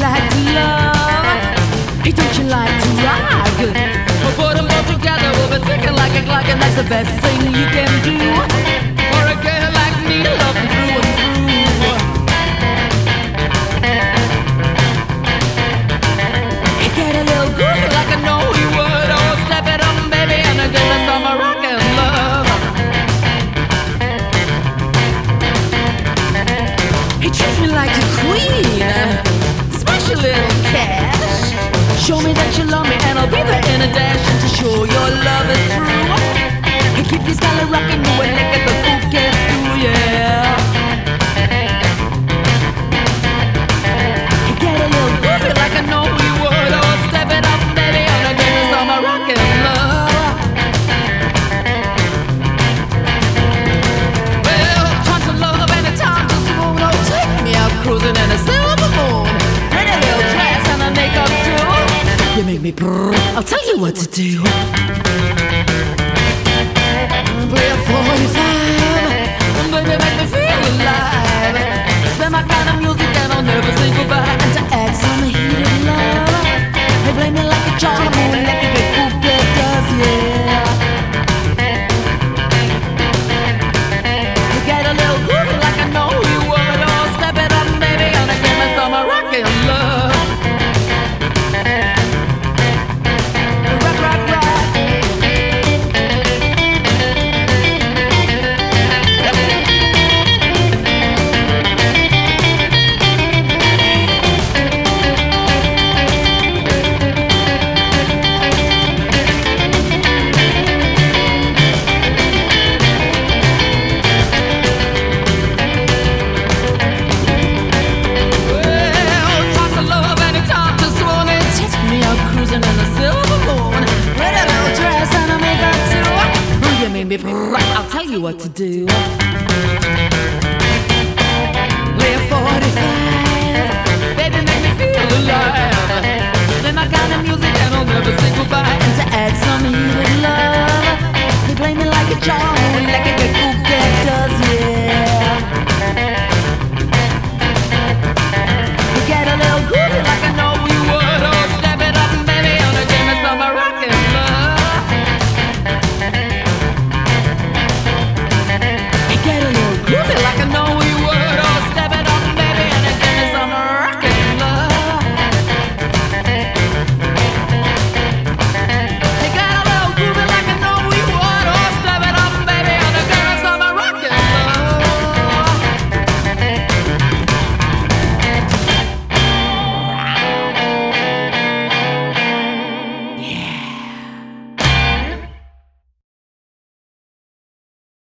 like to love? Hey, don't you like to rock? We'll put them both together, we'll be ticking like a clock, and that's the best thing you can do for a girl like me, loving through and through. You get a little groovy like I know you would. Oh, step it up, baby, and I'll give us some rockin' love. He treats me like a queen, special little cash. Show me that you love me and I'll be there in a dash. And to show your love is true, he keep this color rockin' you and naked the fool gets through, yeah. You get a little groovy like I know you would. Oh, step it up, baby, and I'll give you some rockin' love. Well, time to love and a time to swoon. Oh, take me out cruising in a silver moon. Pretty little dress and a makeup too. You make me brrr, I'll tell you what to do. Play a 45, baby, make me feel alive.